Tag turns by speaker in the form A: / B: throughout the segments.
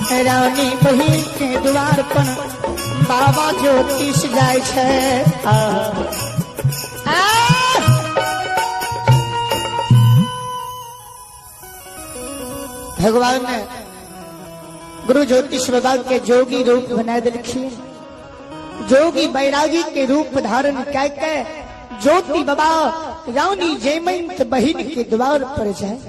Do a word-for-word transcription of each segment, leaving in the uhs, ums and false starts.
A: रानी बहिन के द्वार पर बाबा ज्योतिष जाय छे। आ, आ, भगवान ने गुरु ज्योतिष बाबा के जोगी रूप बना दिलखिन। जोगी बैरागी के रूप धारण करके ज्योति बाबा रानी जयमंत बहिन के द्वार पर जाए।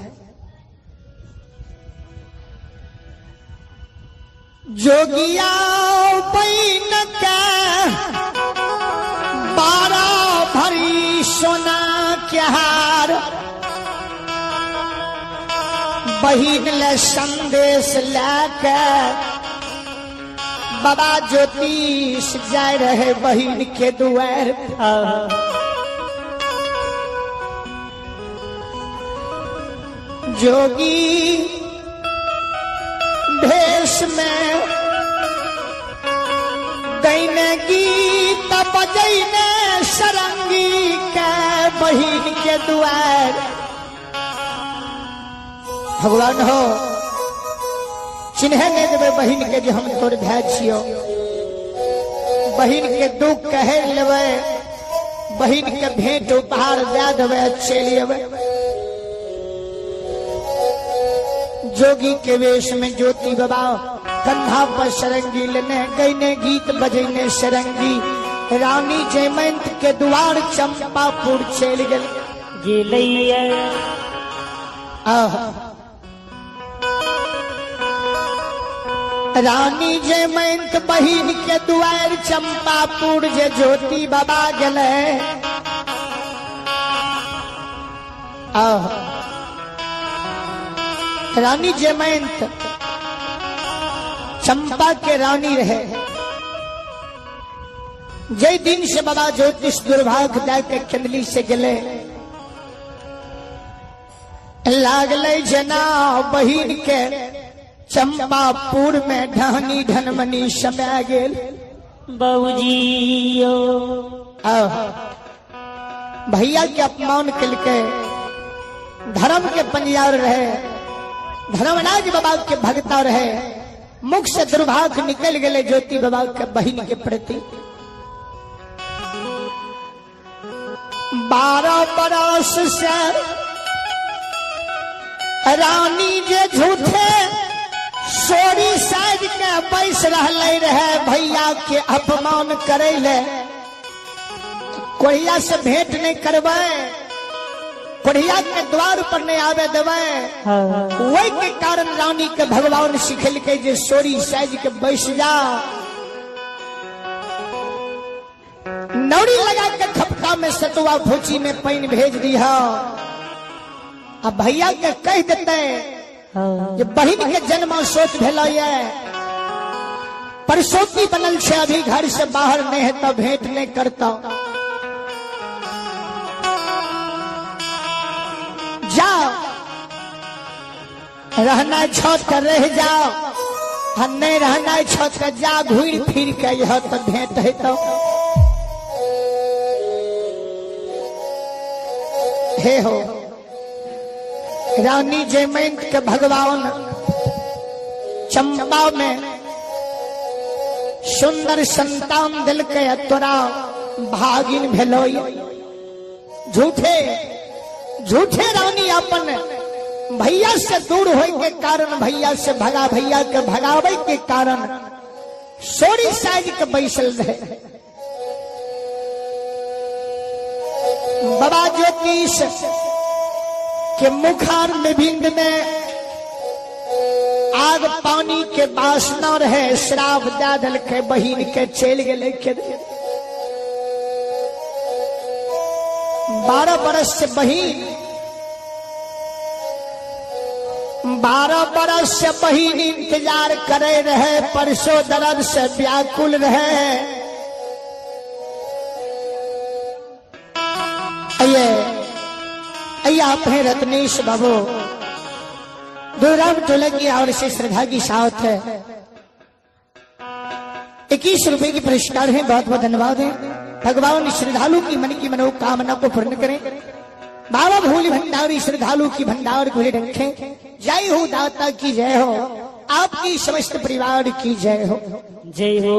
A: जोगिया बहिन के बारह भरी सोना के हार बहिन ले संदेश लेके बाबा ज्योतिष जाए रहे बहिन के द्वार। जोगी भेष में गईने गीत बजैने सरंगी के बहिन के द्वार। भगवान हो चिन्हे नहीं देवे बहिन के जो हम तोर भाई छियो। बहिन के दुख कहे लेवे, बहिन के भेंट उपहार दे देवे, चल अबे। जोगी के वेश में ज्योति बाबा कंधा पर सरंगी लेने गईने गीत बजैने सरंगी रानी जयमंत के द्वार चंपापुर चल गए। रानी जयमंत बहिन के द्वार चंपापुर जे ज्योति बाबा गले। रानी जयमंत चंपा के रानी रहे। जय दिन से बाबा ज्योतिष दुर्भाग जाके कंदली से गले लागले जना बहिन के चंपापुर में ढहनी धनमनी समय गेल। बाबूजी भैया के अपमान करके धर्म के पंजार रहे, धर्मराज बाबा के भगता रहे। मुख से दुर्भाग्य निकल गए ज्योति बाबा के बहिन के प्रति। बारह बरस से रानी जे झूठे सोरी साज के बैस रहले रहे भैया के अपमान करे ले। कोढ़िया से भेंट नहीं करवे, कोढ़िया के द्वार पर नहीं आवे देवे। वही के कारण रानी के भगवान सिखल के जे सोरी साज के बैस जा। नौरी लगा के खपका में सतुआ भूची में पानी भेज दिया। अब भैया के कह देते ये बहिन के जन्म सोच भेल परसोती बनल छे, अभी घर से बाहर नहीं है तो भेंट नहीं करता। जाओ रहना छत कर रह जाओ, हम नहीं रहना छत कर जा घूर फिर के यह तो भेंट है। तो हे हो रानी जयमंत के भगवान चंपा में सुंदर संतान दिल के तोरा भागिन भेलो। झूठे झूठे रानी अपन भैया से दूर होए के कारण, भैया से भगा भैया के भगावे के कारण सोरी साज के बैसल रहे। बाबा ज्योतिष के मुखार में भिंड में आग पानी के वासना रहे, श्राप दे दिल के बहिन के चल गए। बारह बरस से बहिन बारह बरस से बहिन इंतजार करे रहे, परसों दर्द से व्याकुल रहे। अय्या अपने रत्नेश बाबू दुर्राम टोलगी और से श्रद्धा की साथ है। इक्कीस रुपए की पुरस्कार है, बहुत बहुत धन्यवाद है। भगवान श्रद्धालु की मन की मनोकामना को पूर्ण करें। बाबा भोले भंडारी श्रद्धालु की भंडार खुले रखे। जय हो दाता की जय हो, आपकी समस्त परिवार की जय हो।
B: जय हो।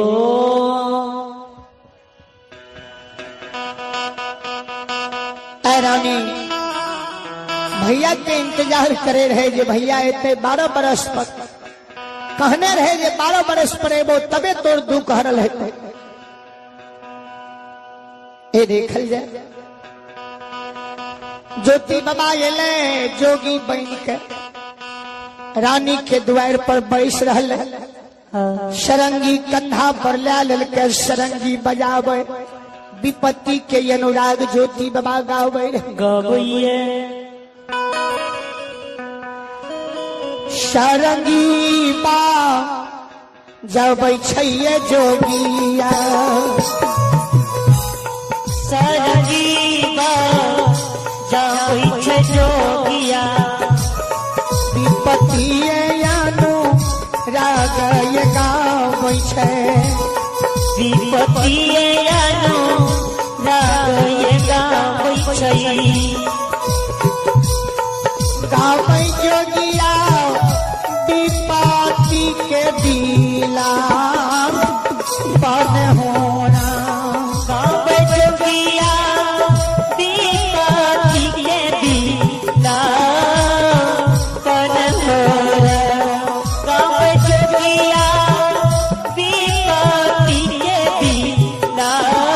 A: रानी भैया के इंतजार करे रहे जे भैया एते बारह बरस पर कहने रहे जे बारह बरस पर एबो तबे तोर दुख हरल है। ये देखल जाए ज्योति बाबा एले जोगी बन के रानी के द्वार पर बैस रहल। सरंगी कंधा पर ला ललके सरंगी बजावे, विपत्ति के अनुराग ज्योति बाबा गावे
B: गावैये।
A: सरंगी बा जबै छैये जोगिया,
B: सरंगी बा जबै छै जोगिया,
A: विपत्ति अनुराग ये गावे छै,
B: विपत्ति अनुराग ये गावै छै।
A: गावे जोगिया विपत्ति के दिला बन होना,
B: गावै जोगिया विपत्ति के दिला बन होना, गावै जोगिया विपत्ति के दिला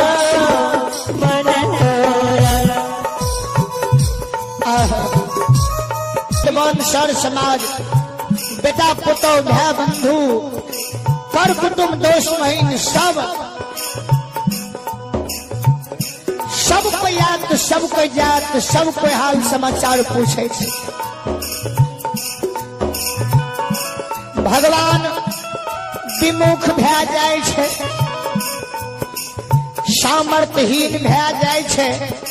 B: बन होना।
A: सर समाज बेटा पुतो भाई बंधु कर कुटुंब दोस्त महीन सब सब को याद सब को जात सब को हाल समाचार पूछे छे। भगवान विमुख भै जाय छे, सामर्थ्यहीन भै जाय छे,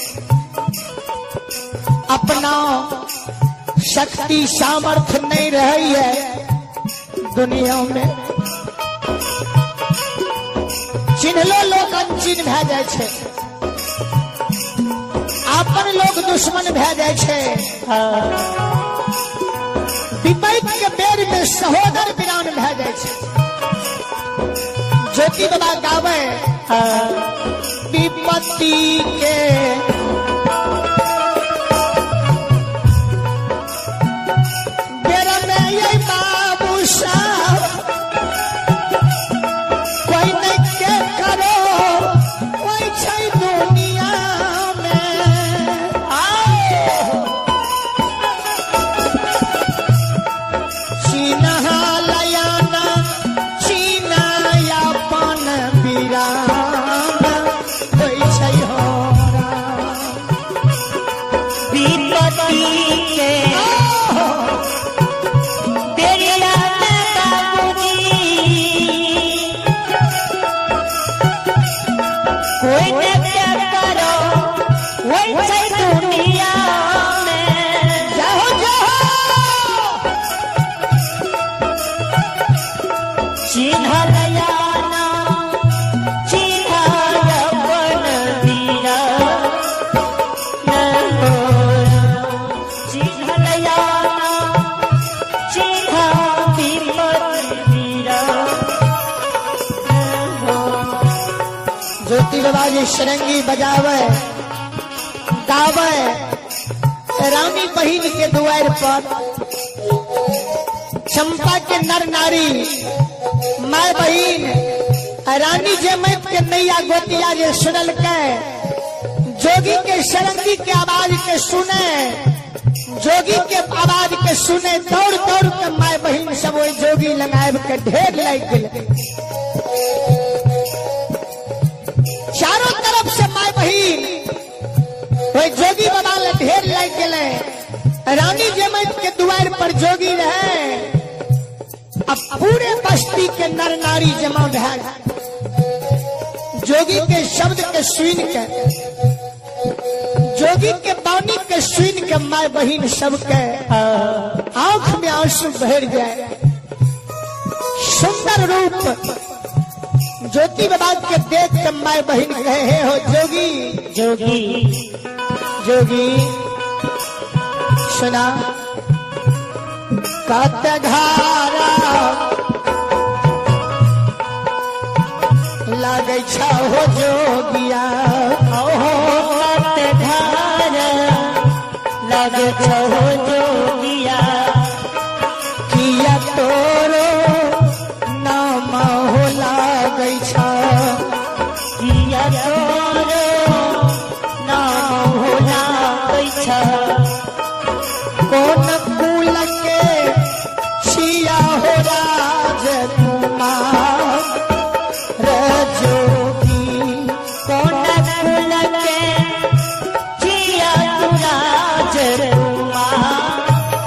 A: अपना शक्ति सामर्थ्य नहीं रही है दुनिया में। चिन्हलो लोग अनचिन्ह भै जाय छे, अपन लोग दुश्मन भै जाय छे, विपत्ति के बेर में सहोदर वीरान भै जाय छे। ज्योति बाबा गावे विपत्ति के सरंगी बजावे गावे रानी बहिन के द्वार पर चंपा के नर नारी माय बहिन रानी जमैत के नैया गोतिया जे सुनल के जोगी के सरंगी के आवाज के सुने, जोगी के आवाज के सुने दौड़ दौड़ के माय बहिन सब वही जोगी लगाए के ढेर लग गए। चारों तरफ से माय बहिन वही जोगी बाबा ले ढेर लग गए। रानी जमैत के द्वार पर जोगी रहे, अब पूरे बस्ती के नर नारी जमा भै जोगी के शब्द के सुन के, जोगी के बानी के सुन के माय बहिन सबके आंख में आंसू भर जाए। सुंदर रूप ज्योति बाबा के देख के माय बहिन कहे हो जोगी
B: जोगी
A: जोगी सुना कत घारा लगे छा हो जोगिया
B: ओहो कत घारा लगे छा हो जोगिया
A: किया तोरो नाम हो लागे छा
B: किया तोरो नाम हो लागे छा
A: कौन कुल के छिया हो राज कुमार रजोगी
B: कौन कुल के छिया तू राज कुमार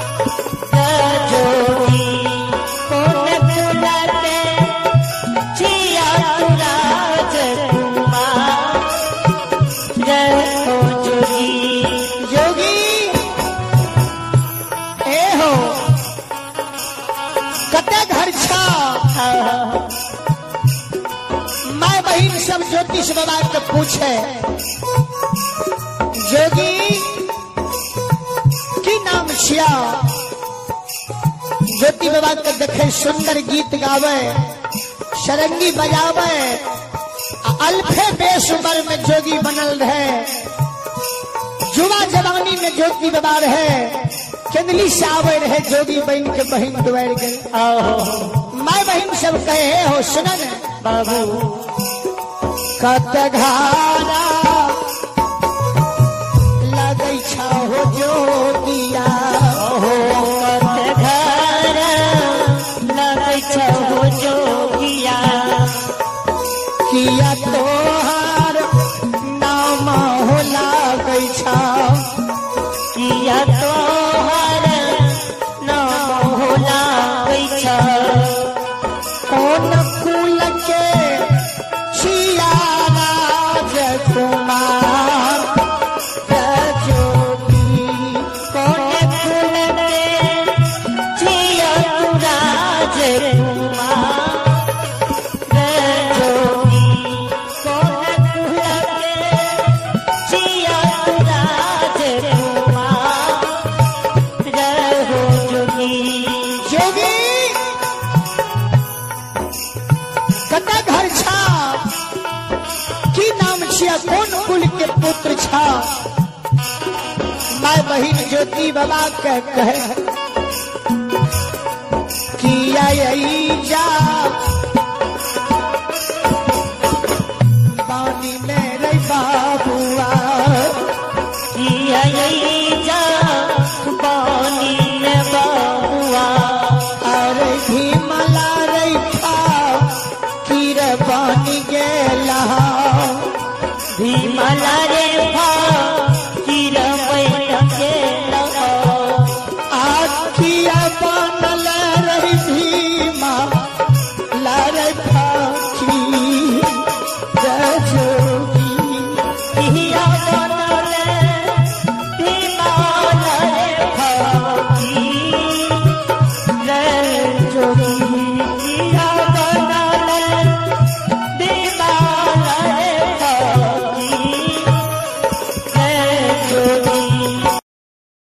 B: रजोगी कौन कुल के छिया तू राज कुमार रजोगी
A: योगी ए हो कते घर छा माय बहन सब ज्योतिष बाबा के पूछे जोगी की नाम छिया ज्योति बाबा के देखे सुंदर गीत गावे सरंगी बजावे आ अल्फे बेसुबर में जोगी बनल रहे जुआ जवानी में ज्योति बाबा रहे केंदली से आवे रहे जोगी बहन के बहन दुआर गए माय बहन सब कहे हो सुनन
B: बाबू
A: कत घारा लगे छा हो जोगिया
B: ओहो कत घारा लगे छा हो जोगिया
A: किया तोहार नाम हो लागे छा
B: किया तोहर नाम हो लागे छा
A: कौन कुल के छिया राज कुमार रजोगी
B: कौन कुल के छिया तू राज कुमार रजोगी कौन कुल के छिया तू राज कुमार रजोगी
A: जोगी कता घर छा की नाम छिया कौन कुल के पुत्र छा माय बहिन ज्योति बाबा के कहे किया यही जा पानी मेरे बाबुआ
B: किया यही जा पानी में बाबुआ
A: अरे भीमला रेखा कीर पानी गेला
B: भीमला रे भा किर बैठ के लगा
A: आखिया बनल रही भीमा लारे फाखी रजो